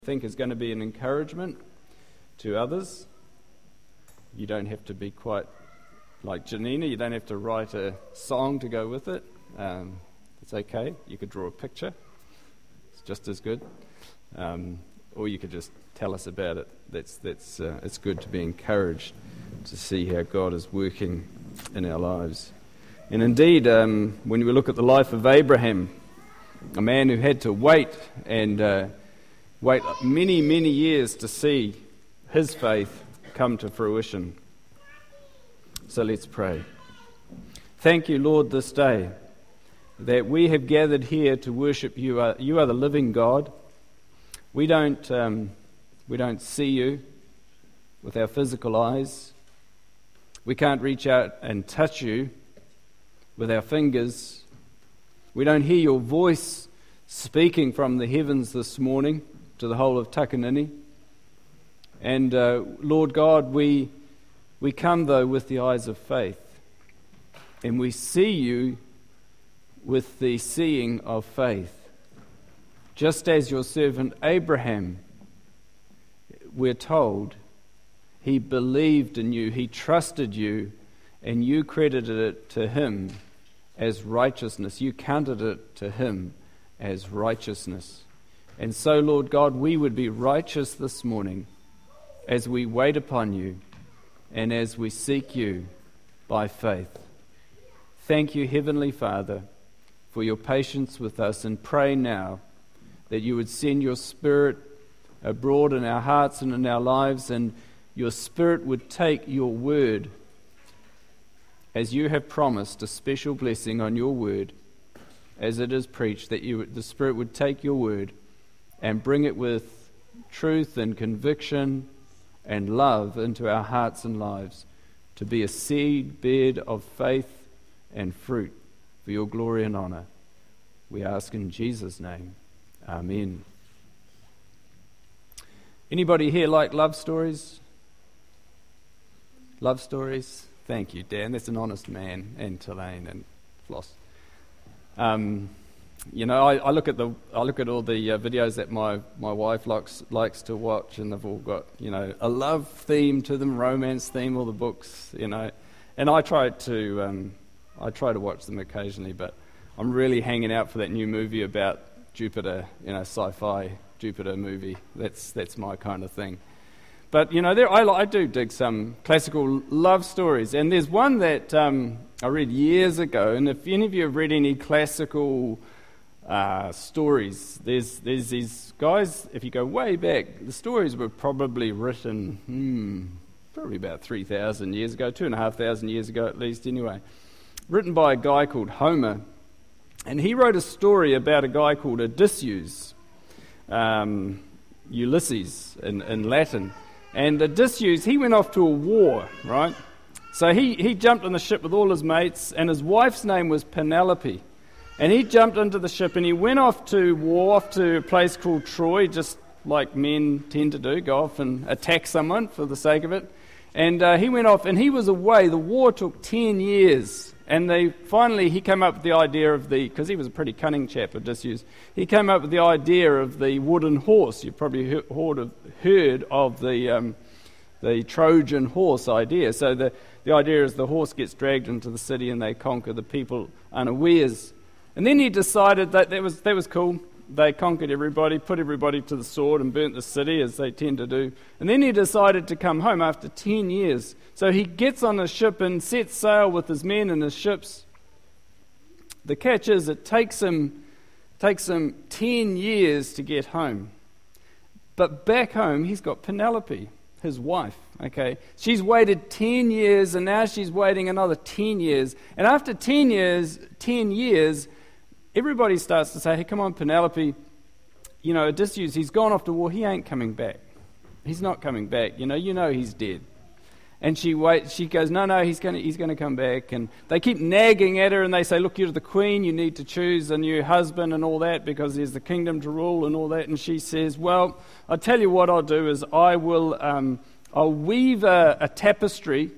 think is going to be an encouragement to others. You don't have to be quite like Janina. You don't have to write a song to go with it. It's okay. You could draw a picture. It's just as good. Or you could just tell us about it. It's good to be encouraged to see how God is working in our lives. And indeed, when we look at the life of Abraham, a man who had to wait many, many years to see his faith come to fruition. So let's pray. Thank you, Lord, this day that we have gathered here to worship you. You are the living God. We don't see you with our physical eyes. We can't reach out and touch you with our fingers. We don't hear your voice speaking from the heavens this morning to the whole of Takanini. And Lord God, we come though with the eyes of faith, and we see you with the seeing of faith. Just as your servant Abraham, we're told, he believed in you, he trusted you, and you credited it to him as righteousness. You counted it to him as righteousness. And so, Lord God, we would be righteous this morning as we wait upon you and as we seek you by faith. Thank you, Heavenly Father, for your patience with us, and pray now that you would send your Spirit abroad in our hearts and in our lives, and your Spirit would take your word, as you have promised a special blessing on your word as it is preached, that the Spirit would take your word and bring it with truth and conviction and love into our hearts and lives, to be a seed bed of faith and fruit for your glory and honor. We ask in Jesus' name. Amen. Anybody here like love stories? Love stories? Thank you, Dan. That's an honest man, and Tulane and Floss. I look at all the videos that my wife likes to watch, and they've all got a love theme to them, romance theme, all the books, and I try to watch them occasionally, but I'm really hanging out for that new movie about Jupiter, sci-fi Jupiter movie. That's my kind of thing. But I do dig some classical love stories, and there's one that I read years ago. And if any of you have read any classical stories, there's these guys. If you go way back, the stories were probably written probably about 3,000 years ago, 2,500 years ago at least. Anyway, written by a guy called Homer, and he wrote a story about a guy called Odysseus, Ulysses in Latin. And Odysseus, he went off to a war, right? So he jumped on the ship with all his mates, and his wife's name was Penelope. And he jumped into the ship and he went off to war, off to a place called Troy, just like men tend to do, go off and attack someone for the sake of it. And he went off and he was away. The war took 10 years. And he came up with the idea because he was a pretty cunning chap, Odysseus, he came up with the idea of the wooden horse. You've probably heard of the Trojan horse idea. So the idea is the horse gets dragged into the city and they conquer the people unawares. And then he decided that was cool. They conquered everybody, put everybody to the sword and burnt the city, as they tend to do. And then he decided to come home after 10 years. So he gets on a ship and sets sail with his men and his ships. The catch is it takes him 10 years to get home. But back home, he's got Penelope, his wife. Okay, she's waited 10 years, and now she's waiting another 10 years. And after 10 years, everybody starts to say, hey, come on, Penelope, Odysseus, he's gone off to war, he ain't coming back. He's not coming back, he's dead. And she goes, no, he's going to come back. And they keep nagging at her, and they say, look, you're the queen, you need to choose a new husband and all that, because there's the kingdom to rule and all that. And she says, well, I'll tell you what I'll do is I'll weave a tapestry.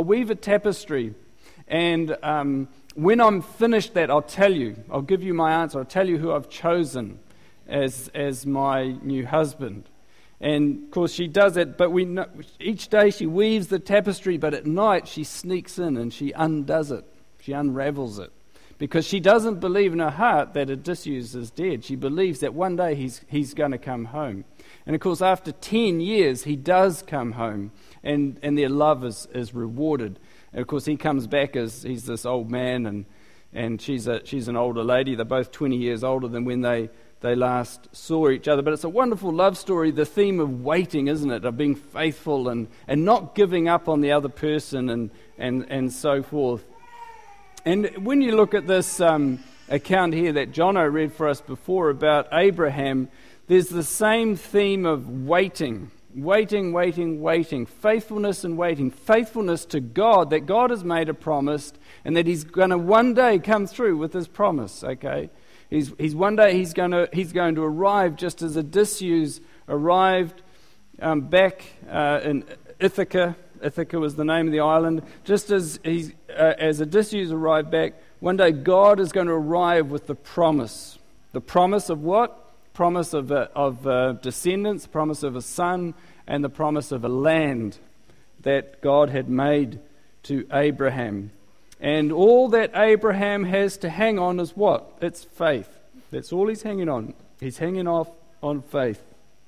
And when I'm finished that, I'll give you my answer. I'll tell you who I've chosen. as my new husband. And of course she does it, but we know, each day she weaves the tapestry, but at night she sneaks in and she undoes it. She unravels it. Because she doesn't believe in her heart that Odysseus is dead. She believes that one day he's going to come home. And of course after 10 years he does come home, and their love is rewarded. And of course he comes back as he's this old man, and she's an older lady. They're both 20 years older than when they last saw each other. But it's a wonderful love story, the theme of waiting, isn't it? Of being faithful and not giving up on the other person and so forth. And when you look at this account here that Jono read for us before about Abraham, there's the same theme of waiting. Waiting, faithfulness and waiting, faithfulness to God, that God has made a promise and that he's going to one day come through with his promise, okay? He's one day he's going to arrive, just as Odysseus arrived back in Ithaca. Ithaca was the name of the island. Just as Odysseus arrived back, one day God is going to arrive with the promise. The promise of what? Promise of descendants, promise of a son, and the promise of a land that God had made to Abraham. And all that Abraham has to hang on is what? It's faith. That's all he's hanging on. He's hanging off on faith.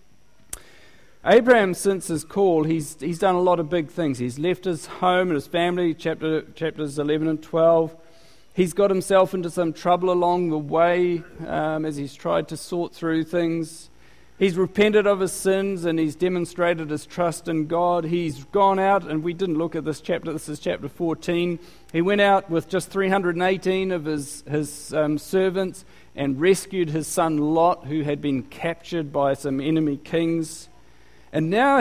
Abraham, since his call, he's done a lot of big things. He's left his home and his family, chapters 11 and 12. He's got himself into some trouble along the way as he's tried to sort through things. He's repented of his sins and he's demonstrated his trust in God. He's gone out, and we didn't look at this chapter, this is chapter 14. He went out with just 318 of his servants and rescued his son Lot, who had been captured by some enemy kings. And now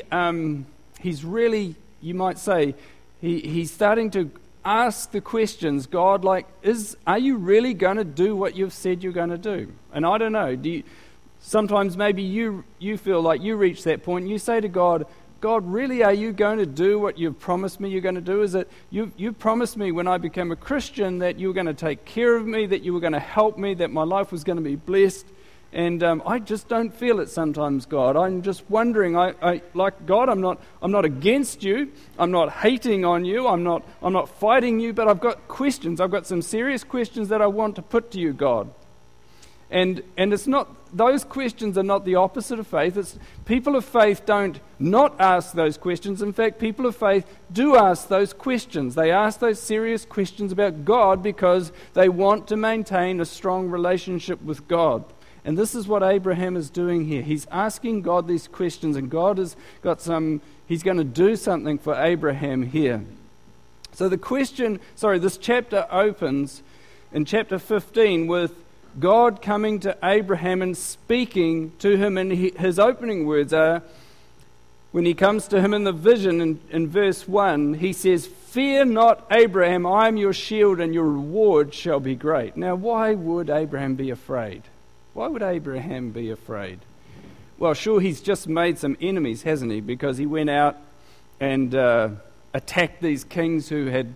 he's really, you might say, he's starting to ask the questions, God, like, are you really going to do what you've said you're going to do? And I don't know, sometimes maybe you feel like you reach that point and you say to God, really, are you going to do what you've promised me you're going to do? Is it you promised me when I became a Christian that you were going to take care of me, that you were going to help me, that my life was going to be blessed? And I just don't feel it sometimes, God. I'm just wondering. I like God. I'm not against you. I'm not hating on you. I'm not fighting you. But I've got questions. I've got some serious questions that I want to put to you, God. And it's not, those questions are not the opposite of faith. It's people of faith don't not ask those questions. In fact, people of faith do ask those questions. They ask those serious questions about God because they want to maintain a strong relationship with God. And this is what Abraham is doing here. He's asking God these questions, and God has got he's going to do something for Abraham here. So this chapter opens in chapter 15 with God coming to Abraham and speaking to him, and his opening words are, when he comes to him in the vision in verse 1, he says, "Fear not, Abraham, I am your shield and your reward shall be great." Now, why would Abraham be afraid? Why would Abraham be afraid? Well, sure, he's just made some enemies, hasn't he? Because he went out and attacked these kings who had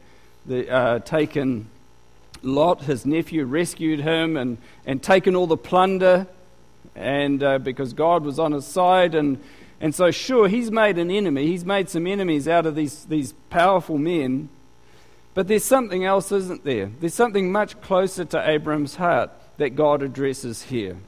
taken Lot, his nephew, rescued him and taken all the plunder, and because God was on his side. And so, sure, he's made an enemy. He's made some enemies out of these powerful men. But there's something else, isn't there? There's something much closer to Abraham's heart that God addresses here.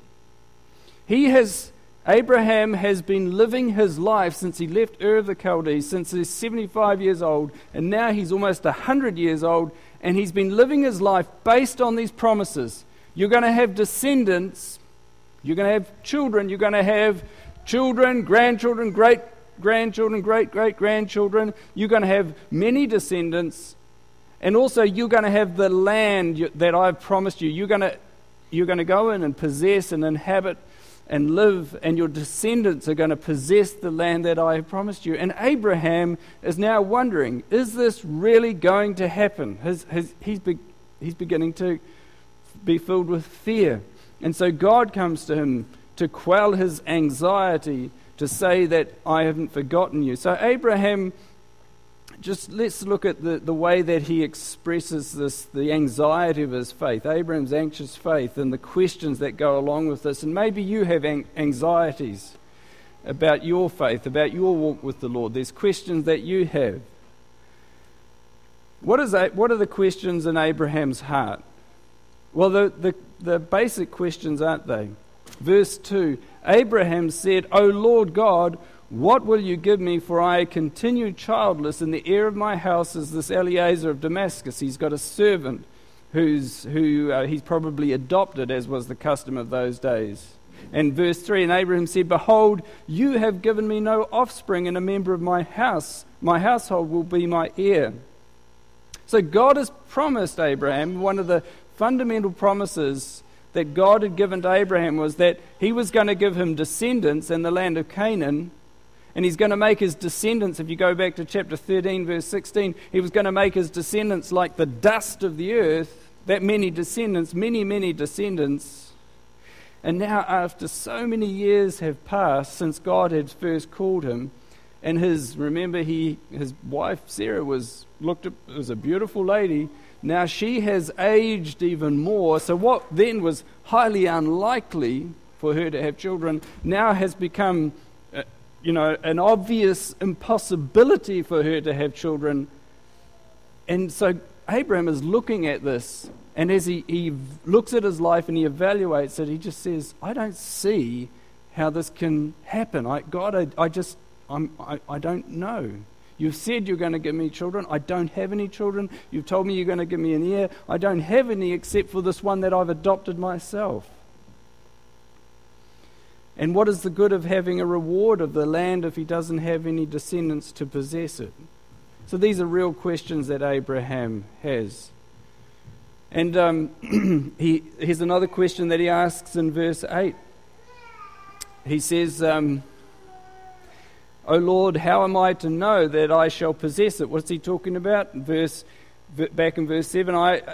Abraham has been living his life since he left Ur of the Chaldees, since he's 75 years old, and now he's almost 100 years old, and he's been living his life based on these promises. You're going to have descendants, you're going to have children, you're going to have children, grandchildren, great-grandchildren, great-great-grandchildren. You're going to have many descendants, and also you're going to have the land that I've promised you. You're going to go in and possess and inhabit and live, and your descendants are going to possess the land that I have promised you. And Abraham is now wondering, is this really going to happen? He's beginning to be filled with fear. And so God comes to him to quell his anxiety, to say that I haven't forgotten you. So Abraham just let's look at the way that he expresses this, the anxiety of his faith, Abraham's anxious faith, and the questions that go along with this. And maybe you have anxieties about your faith, about your walk with the Lord. There's questions that you have. What are the questions in Abraham's heart? Well, the basic questions, aren't they? Verse 2, Abraham said, "O Lord God, what will you give me, for I continue childless, and the heir of my house is this Eliezer of Damascus." He's got a servant who he's probably adopted, as was the custom of those days. And verse 3, and Abraham said, "Behold, you have given me no offspring, and a member of my household will be my heir." So God has promised Abraham, one of the fundamental promises that God had given to Abraham was that he was going to give him descendants in the land of Canaan, and he's going to make his descendants, if you go back to chapter 13, verse 16, he was going to make his descendants like the dust of the earth, that many descendants, many, many descendants. And now, after so many years have passed since God had first called him, and his wife Sarah was a beautiful lady. Now she has aged even more. So what then was highly unlikely for her to have children now has become, an obvious impossibility for her to have children. And so Abraham is looking at this, and as he looks at his life and he evaluates it, he just says, "I don't see how this can happen. I don't know. You've said you're going to give me children. I don't have any children. You've told me you're going to give me an heir. I don't have any except for this one that I've adopted myself. And what is the good of having a reward of the land if he doesn't have any descendants to possess it?" So these are real questions that Abraham has. And here's another question that he asks in verse 8. He says, "O Lord, how am I to know that I shall possess it?" What's he talking about? Back in verse 7,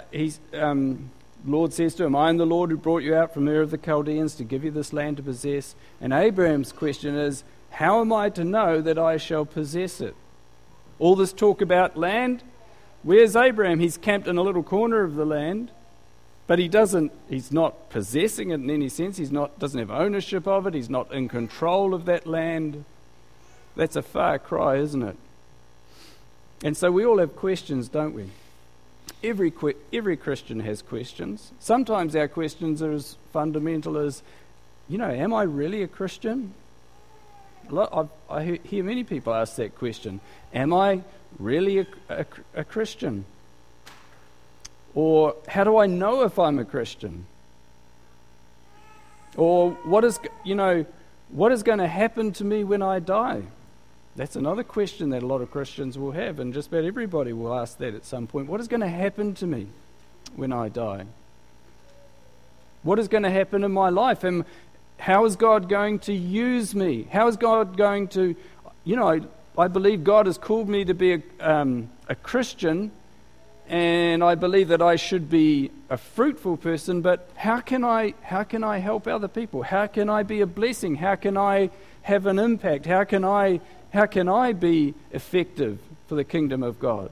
Lord says to him, "I am the Lord who brought you out from Ur of the Chaldeans to give you this land to possess." And Abraham's question is, how am I to know that I shall possess it? All this talk about land, where's Abraham? He's camped in a little corner of the land, but he's not possessing it in any sense. Doesn't have ownership of it. He's not in control of that land. That's a far cry, isn't it? And so we all have questions, don't we? Every Christian has questions. Sometimes our questions are as fundamental as, am I really a Christian? I hear many people ask that question. Am I really a Christian? Or how do I know if I'm a Christian? Or what is going to happen to me when I die? That's another question that a lot of Christians will have, and just about everybody will ask that at some point. What is going to happen to me when I die? What is going to happen in my life? And how is God going to use me? How is God going to, I believe God has called me to be a Christian, and I believe that I should be a fruitful person, but how can I help other people? How can I be a blessing? How can I have an impact? How can I be effective for the kingdom of God?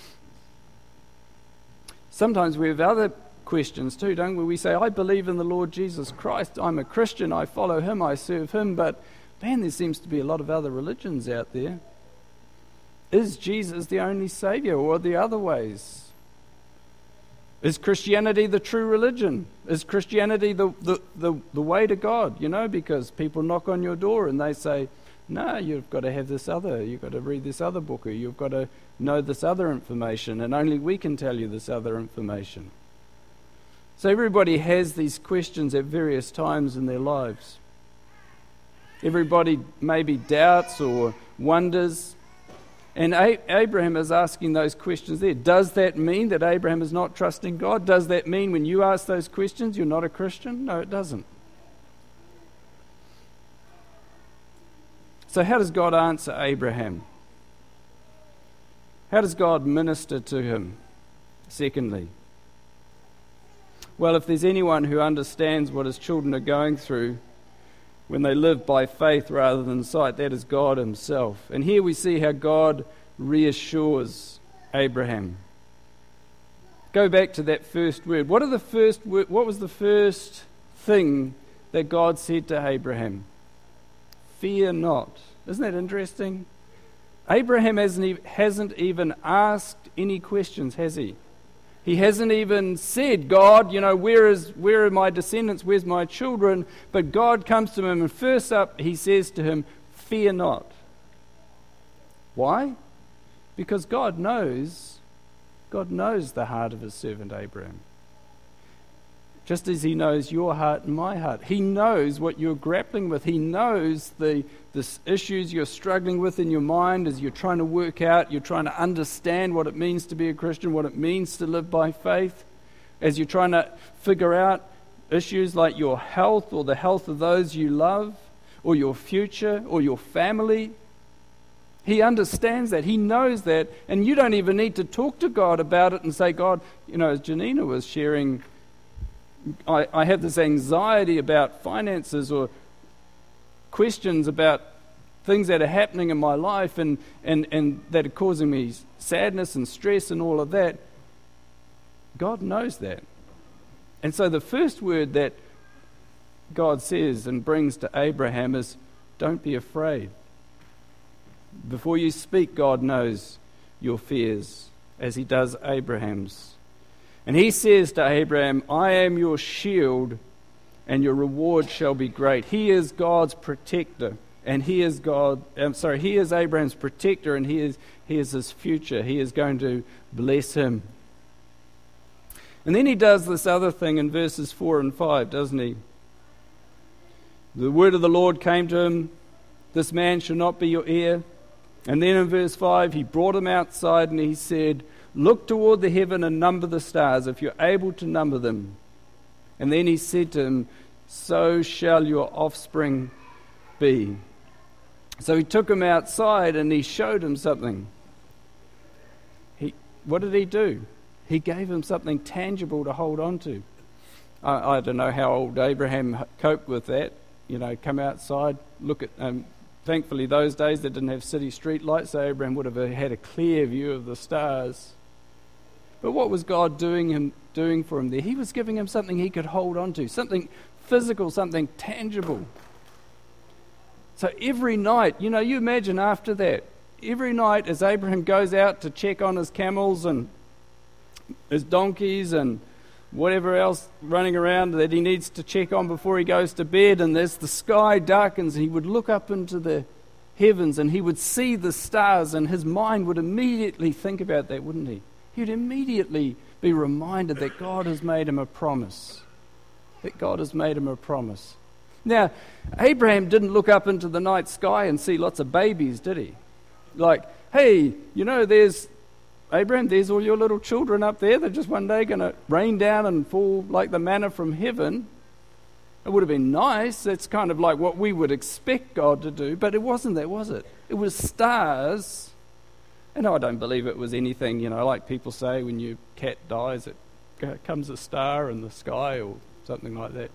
Sometimes we have other questions too, don't we? We say, I believe in the Lord Jesus Christ. I'm a Christian. I follow him. I serve him. But man, there seems to be a lot of other religions out there. Is Jesus the only Savior, or are there other ways? Is Christianity the true religion? Is Christianity the way to God? Because people knock on your door and they say, no, you've got to have this other, you've got to read this other book, or you've got to know this other information, and only we can tell you this other information. So everybody has these questions at various times in their lives. Everybody maybe doubts or wonders. And Abraham is asking those questions there. Does that mean that Abraham is not trusting God? Does that mean when you ask those questions you're not a Christian? No, it doesn't. So how does God answer Abraham? How does God minister to him? Secondly, well, if there's anyone who understands what his children are going through when they live by faith rather than sight, that is God himself. And here we see how God reassures Abraham. Go back to that first word. What was the first thing that God said to Abraham? Fear not. Isn't that interesting? Abraham hasn't even asked any questions, has he? He hasn't even said, God, where are my descendants? Where's my children? But God comes to him, and first up, he says to him, fear not. Why? Because God knows the heart of his servant Abraham. Just as he knows your heart and my heart. He knows what you're grappling with. He knows the issues you're struggling with in your mind as you're trying to work out, you're trying to understand what it means to be a Christian, what it means to live by faith, as you're trying to figure out issues like your health or the health of those you love, or your future or your family. He understands that. He knows that. And you don't even need to talk to God about it and say, God, as Janina was sharing, I have this anxiety about finances or questions about things that are happening in my life and that are causing me sadness and stress and all of that. God knows that. And so the first word that God says and brings to Abraham is, don't be afraid. Before you speak, God knows your fears, as he does Abraham's. And he says to Abraham, I am your shield, and your reward shall be great. He is God's protector, and he is Abraham's protector, and he is his future. He is going to bless him. And then he does this other thing in verses 4 and 5, doesn't he? The word of the Lord came to him, this man shall not be your heir. And then in verse 5, he brought him outside and he said, look toward the heaven and number the stars, if you're able to number them. And then he said to him, so shall your offspring be. So he took him outside and he showed him something. What did he do? He gave him something tangible to hold on to. I don't know how old Abraham coped with that. Come outside, look at... Thankfully, those days they didn't have city street lights, so Abraham would have had a clear view of the stars. But what was God doing for him there? He was giving him something he could hold on to, something physical, something tangible. So every night, you imagine after that, every night as Abraham goes out to check on his camels and his donkeys and whatever else running around that he needs to check on before he goes to bed, and as the sky darkens, he would look up into the heavens and he would see the stars, and his mind would immediately think about that, wouldn't he? He'd immediately be reminded that God has made him a promise. That God has made him a promise. Now, Abraham didn't look up into the night sky and see lots of babies, did he? Like, hey, there's Abraham, there's all your little children up there. They're just one day going to rain down and fall like the manna from heaven. It would have been nice. That's kind of like what we would expect God to do. But it wasn't that, was it? It was stars. And I don't believe it was anything, like people say when your cat dies, it comes a star in the sky or something like that.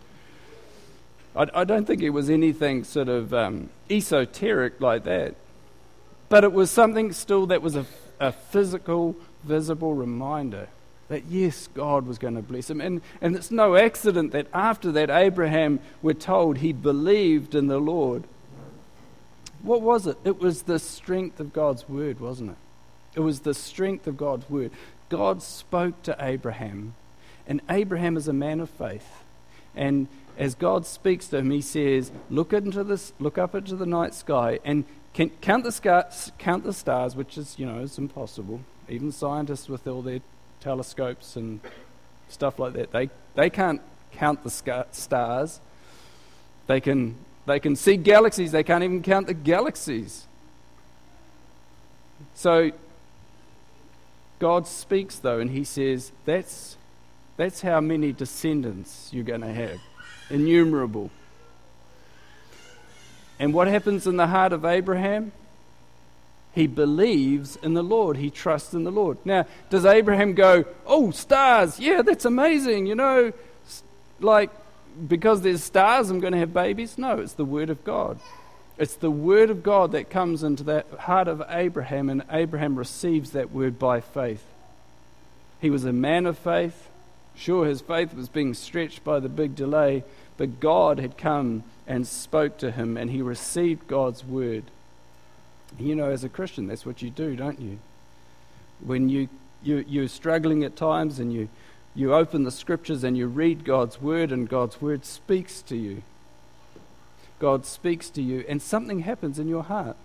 I don't think it was anything sort of esoteric like that. But it was something still that was a physical, visible reminder that yes, God was going to bless him. And it's no accident that after that Abraham, we're told, he believed in the Lord. What was it? It was the strength of God's word, wasn't it? It was the strength of God's word. God spoke to Abraham, and Abraham is a man of faith. And as God speaks to him, he says, look up into the night sky and count the stars, which is, is impossible. Even scientists with all their telescopes and stuff like that, they can't count the stars. They can see galaxies. They can't even count the galaxies. So God speaks though, and he says, that's how many descendants you're going to have. Innumerable. And what happens in the heart of Abraham? He believes in the Lord. He trusts in the Lord. Now, does Abraham go, oh, stars, yeah, that's amazing, like, because there's stars, I'm going to have babies? No, it's the word of God. It's the word of God that comes into the heart of Abraham, and Abraham receives that word by faith. He was a man of faith. Sure, his faith was being stretched by the big delay, but God had come and spoke to him, and he received God's word. You know, as a Christian, that's what you do, don't you? When you're struggling at times, and you open the scriptures and you read God's word, and God's word speaks to you. God speaks to you, and something happens in your heart.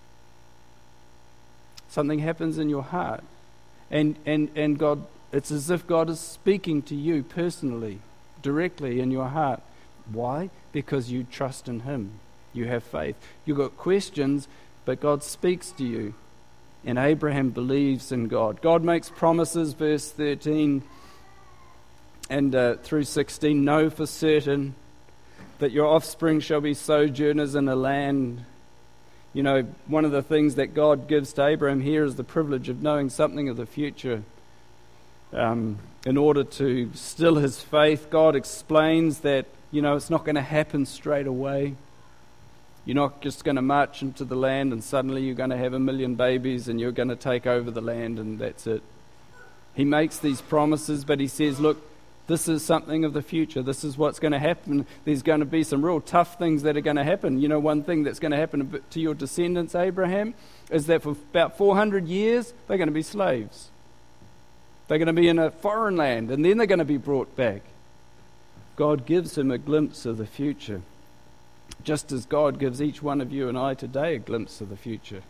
Something happens in your heart. And God, it's as if God is speaking to you personally, directly in your heart. Why? Because you trust in him. You have faith. You've got questions, but God speaks to you. And Abraham believes in God. God makes promises, verse 13 and through 16, know for certain that your offspring shall be sojourners in a land. You know, one of the things that God gives to Abraham here is the privilege of knowing something of the future. In order to still his faith, God explains that, you know, it's not going to happen straight away. You're not just going to march into the land and suddenly you're going to have 1 million babies and you're going to take over the land and that's it. He makes these promises, but he says, look, this is something of the future. This is what's going to happen. There's going to be some real tough things that are going to happen. You know, one thing that's going to happen to your descendants, Abraham, is that for about 400 years, they're going to be slaves. They're going to be in a foreign land, and then they're going to be brought back. God gives him a glimpse of the future, just as God gives each one of you and I today a glimpse of the future.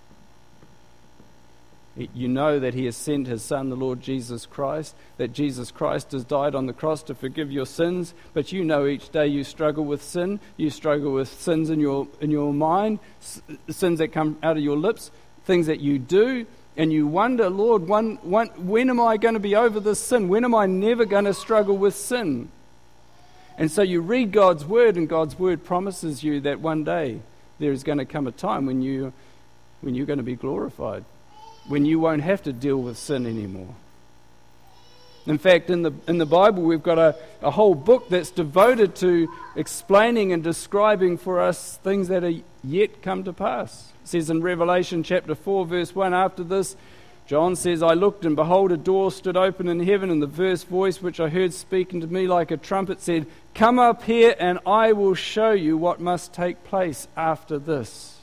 You know that he has sent his Son, the Lord Jesus Christ, that Jesus Christ has died on the cross to forgive your sins, but you know each day you struggle with sin. You struggle with sins in your mind, sins that come out of your lips, things that you do, and you wonder, Lord, when am I going to be over this sin? When am I never going to struggle with sin? And so you read God's word, and God's word promises you that one day there is going to come a time when you're going to be glorified, when you won't have to deal with sin anymore. In fact, in the Bible, we've got a whole book that's devoted to explaining and describing for us things that are yet come to pass. It says in Revelation chapter 4, verse 1, after this, John says, I looked, and behold, a door stood open in heaven, and the first voice which I heard speaking to me like a trumpet said, come up here, and I will show you what must take place after this.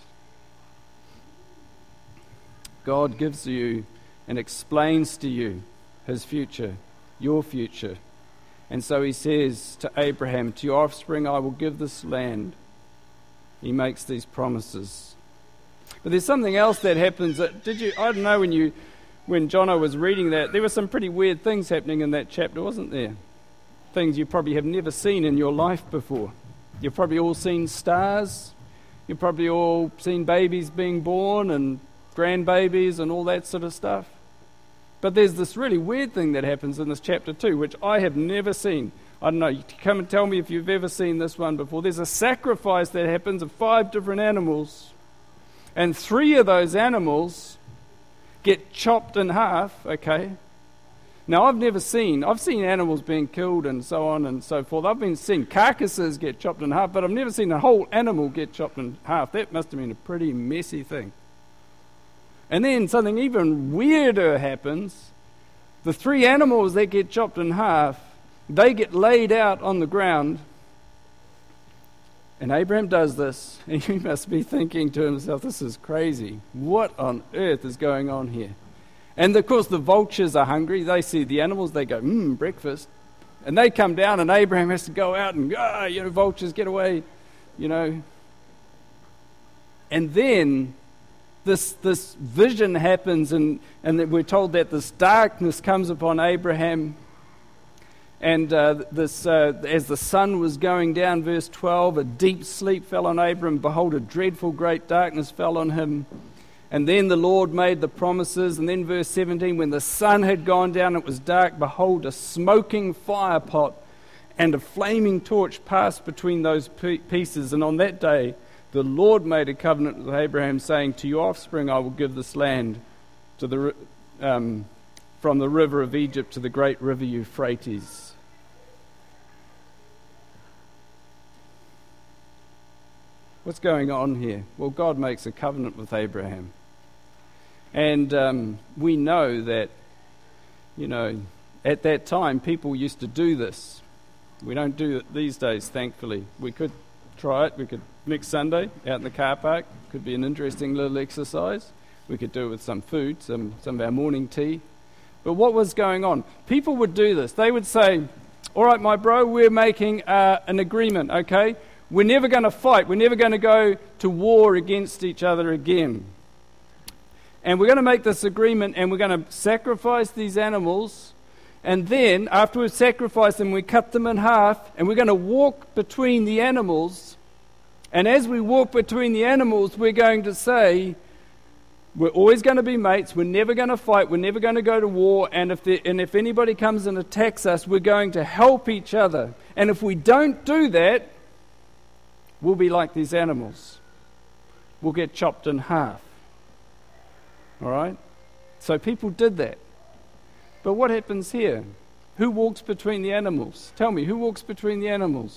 God gives you and explains to you his future, your future. And so he says to Abraham, to your offspring I will give this land. He makes these promises. But there's something else that happens. I don't know, when Jono was reading that, there were some pretty weird things happening in that chapter, wasn't there? Things you probably have never seen in your life before. You've probably all seen stars. You've probably all seen babies being born and grandbabies and all that sort of stuff. But there's this really weird thing that happens in this chapter too, which I have never seen. I don't know, you come and tell me if you've ever seen this one before. There's a sacrifice that happens of 5 different animals, and 3 of those animals get chopped in half, okay? Now, I've seen animals being killed and so on and so forth. I've seen carcasses get chopped in half, but I've never seen a whole animal get chopped in half. That must have been a pretty messy thing. And then something even weirder happens. The 3 animals that get chopped in half, they get laid out on the ground. And Abraham does this, and he must be thinking to himself, this is crazy. What on earth is going on here? And of course the vultures are hungry. They see the animals, they go, breakfast. And they come down, and Abraham has to go out and, vultures, get away, And then this vision happens, and we're told that this darkness comes upon Abraham. And as the sun was going down, verse 12, a deep sleep fell on Abram. Behold, a dreadful great darkness fell on him. And then the Lord made the promises. And then verse 17, when the sun had gone down, it was dark. Behold, a smoking fire pot and a flaming torch passed between those pieces. And on that day, the Lord made a covenant with Abraham, saying, to your offspring I will give this land to from the river of Egypt to the great river What's going on here? Well, God makes a covenant with Abraham. And we know that, at that time, people used to do this. We don't do it these days, thankfully. We could try it. We could, next Sunday, out in the car park, could be an interesting little exercise. We could do it with some food, some of our morning tea. But what was going on? People would do this. They would say, all right, my bro, we're making an agreement, okay? We're never going to fight. We're never going to go to war against each other again. And we're going to make this agreement, and we're going to sacrifice these animals. And then, after we've sacrificed them, we cut them in half, and we're going to walk between the animals. And as we walk between the animals, we're going to say, we're always going to be mates, we're never going to fight, we're never going to go to war, and if anybody comes and attacks us, we're going to help each other. And if we don't do that, we'll be like these animals. We'll get chopped in half. All right? So people did that. But what happens here? Who walks between the animals? Tell me, who walks between the animals?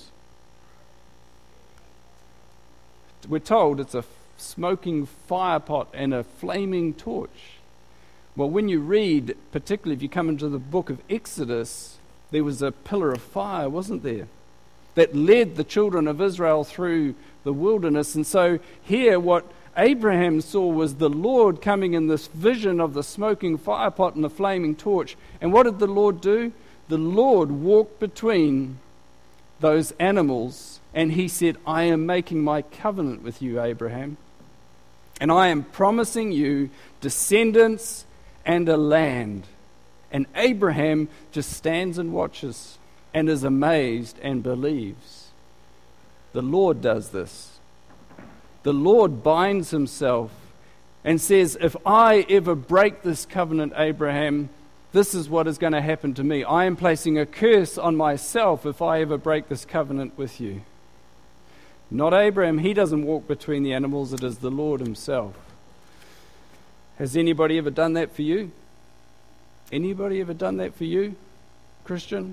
We're told it's a smoking fire pot and a flaming torch. Well, when you read, particularly if you come into the book of Exodus, there was a pillar of fire, wasn't there, that led the children of Israel through the wilderness. And so here what Abraham saw was the Lord coming in this vision of the smoking fire pot and the flaming torch. And what did the Lord do? The Lord walked between those animals, and he said, I am making my covenant with you, Abraham. And I am promising you descendants and a land. And Abraham just stands and watches and is amazed and believes. The Lord does this. The Lord binds himself and says, if I ever break this covenant, Abraham, this is what is going to happen to me. I am placing a curse on myself if I ever break this covenant with you. Not Abraham, he doesn't walk between the animals, it is the Lord himself. Has anybody ever done that for you? Anybody ever done that for you, Christian?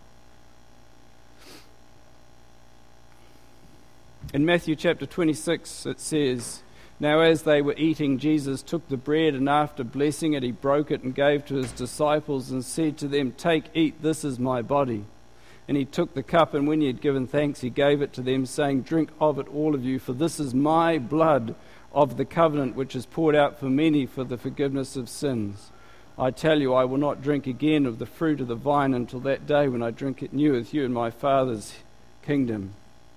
In Matthew chapter 26 it says, now as they were eating, Jesus took the bread, and after blessing it, he broke it and gave to his disciples and said to them, take, eat, this is my body. And he took the cup, and when he had given thanks, he gave it to them, saying, drink of it, all of you, for this is my blood of the covenant, which is poured out for many for the forgiveness of sins. I tell you, I will not drink again of the fruit of the vine until that day when I drink it new with you in my Father's kingdom.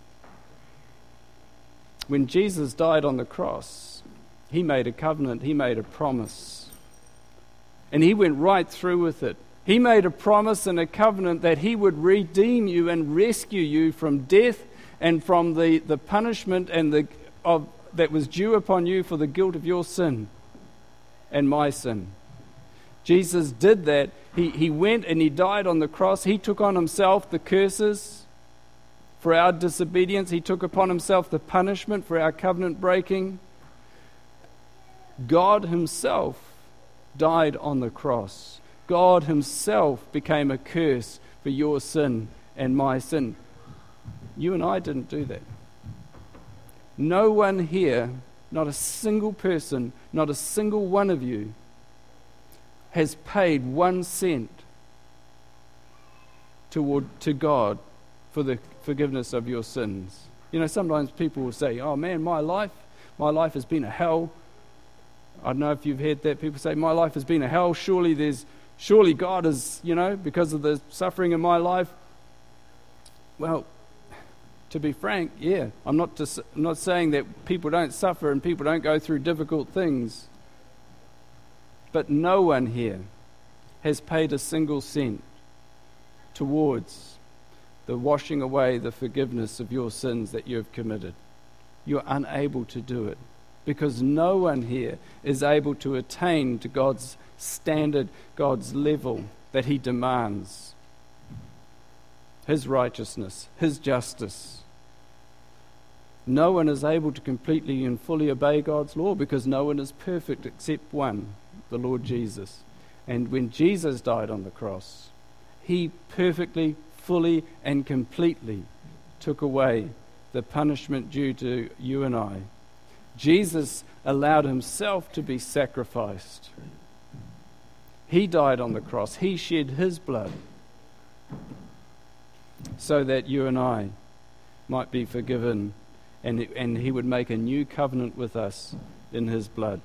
When Jesus died on the cross, he made a covenant, he made a promise. And he went right through with it. He made a promise and a covenant that he would redeem you and rescue you from death and from the punishment and that was due upon you for the guilt of your sin and my sin. Jesus did that. He went and he died on the cross. He took on himself the curses for our disobedience. He took upon himself the punishment for our covenant breaking. God himself died on the cross. God himself became a curse for your sin and my sin. You and I didn't do that. No one here, not a single person, not a single one of you has paid 1 cent to God for the forgiveness of your sins. You know, sometimes people will say, oh man, my life has been a hell. I don't know if you've heard that. People say, my life has been a hell. Surely God is, because of the suffering in my life. Well, to be frank, yeah, I'm not saying that people don't suffer and people don't go through difficult things. But no one here has paid a single cent towards the washing away, the forgiveness of your sins that you have committed. You're unable to do it because no one here is able to attain to God's standard, God's level that he demands. His righteousness, his justice. No one is able to completely and fully obey God's law because no one is perfect except one, the Lord Jesus. And when Jesus died on the cross, he perfectly, fully and completely took away the punishment due to you and I. Jesus allowed himself to be sacrificed. He died on the cross. He shed his blood so that you and I might be forgiven, and he would make a new covenant with us in his blood.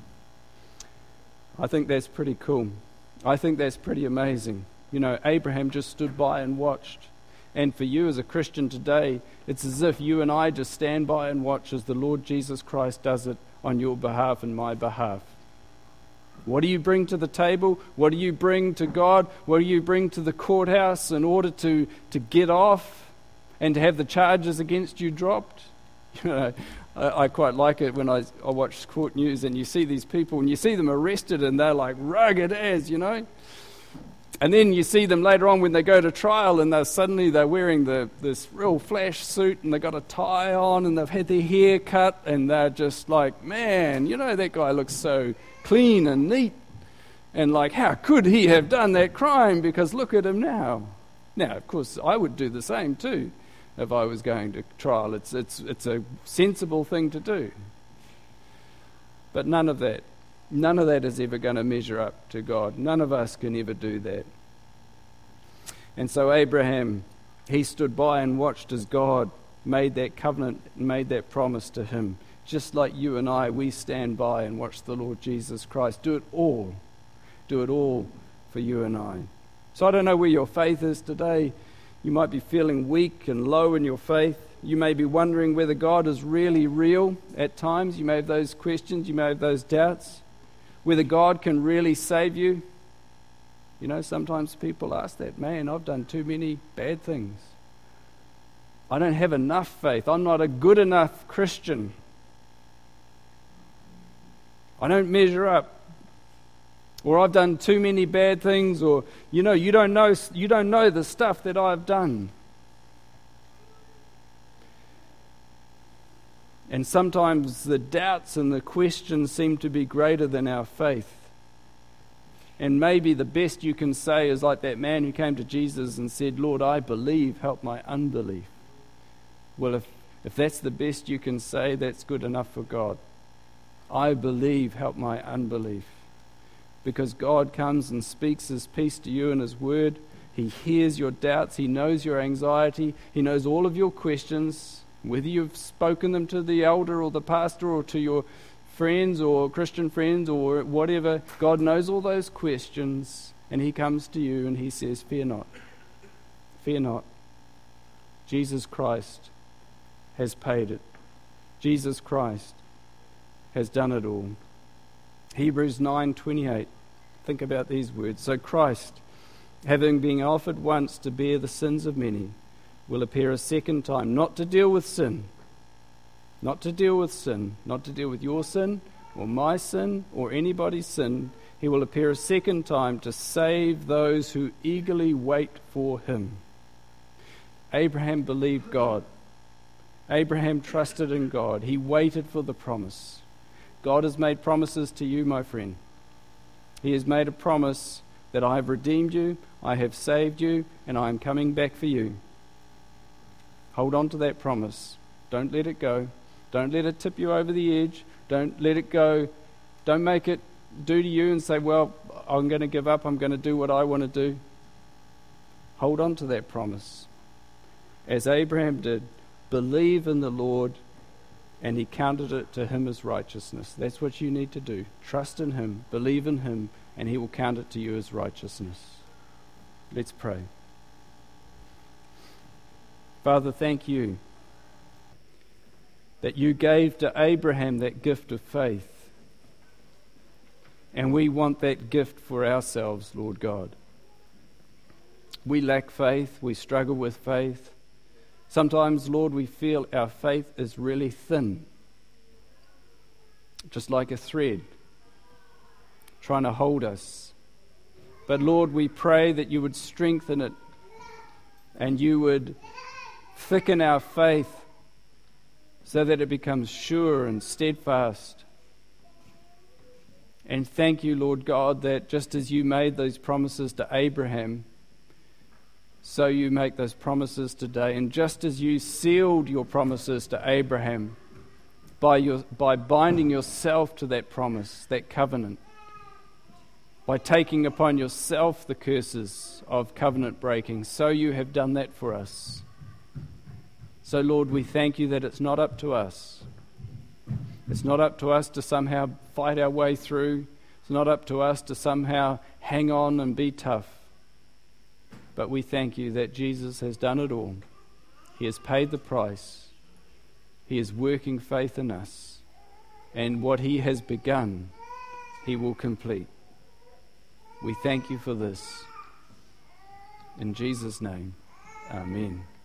I think that's pretty cool. I think that's pretty amazing. You know, Abraham just stood by and watched. And for you as a Christian today, it's as if you and I just stand by and watch as the Lord Jesus Christ does it on your behalf and my behalf. What do you bring to the table? What do you bring to God? What do you bring to the courthouse in order to get off and to have the charges against you dropped? You know, I quite like it when I watch court news and you see these people and you see them arrested and they're like rugged as, you know. And then you see them later on when they go to trial and they're wearing this real flash suit and they've got a tie on and they've had their hair cut and they're just like, man, you know, that guy looks so clean and neat. And like, how could he have done that crime? Because look at him now. Now, of course, I would do the same too if I was going to trial. It's a sensible thing to do. But none of that is ever going to measure up to God. None of us can ever do that. And so Abraham, he stood by and watched as God made that covenant, made that promise to him. Just like you and I, we stand by and watch the Lord Jesus Christ do it all. Do it all for you and I. So I don't know where your faith is today. You might be feeling weak and low in your faith. You may be wondering whether God is really real at times. You may have those questions. You may have those doubts. Whether God can really save you. You know, sometimes people ask that, man, I've done too many bad things. I don't have enough faith. I'm not a good enough Christian. I don't measure up. Or I've done too many bad things, or you don't know the stuff that I've done. And sometimes the doubts and the questions seem to be greater than our faith. And maybe the best you can say is like that man who came to Jesus and said, Lord, I believe, help my unbelief. Well, if that's the best you can say, that's good enough for God. I believe, help my unbelief. Because God comes and speaks his peace to you in his word. He hears your doubts. He knows your anxiety. He knows all of your questions. Whether you've spoken them to the elder or the pastor or to your friends or Christian friends or whatever, God knows all those questions, and he comes to you and he says, fear not. Fear not. Jesus Christ has paid it. Jesus Christ has done it all. Hebrews 9:28. Think about these words. So Christ, having been offered once to bear the sins of many, will appear a second time, not to deal with sin, not to deal with your sin or my sin or anybody's sin. He will appear a second time to save those who eagerly wait for him. Abraham believed God. Abraham trusted in God. He waited for the promise. God has made promises to you, my friend. He has made a promise that I have redeemed you, I have saved you, and I am coming back for you. Hold on to that promise. Don't let it go. Don't let it tip you over the edge. Don't let it go. Don't make it do to you and say, well, I'm going to give up. I'm going to do what I want to do. Hold on to that promise. As Abraham did, believe in the Lord, and he counted it to him as righteousness. That's what you need to do. Trust in him, believe in him, and he will count it to you as righteousness. Let's pray. Father, thank you that you gave to Abraham that gift of faith. And we want that gift for ourselves, Lord God. We lack faith. We struggle with faith. Sometimes, Lord, we feel our faith is really thin, just like a thread trying to hold us. But Lord, we pray that you would strengthen it and you would thicken our faith so that it becomes sure and steadfast. And thank you, Lord God, that just as you made those promises to Abraham, so you make those promises today. And just as you sealed your promises to Abraham by binding yourself to that promise, that covenant, by taking upon yourself the curses of covenant breaking, so you have done that for us. So, Lord, we thank you that it's not up to us. It's not up to us to somehow fight our way through. It's not up to us to somehow hang on and be tough. But we thank you that Jesus has done it all. He has paid the price. He is working faith in us. And what he has begun, he will complete. We thank you for this. In Jesus' name, amen.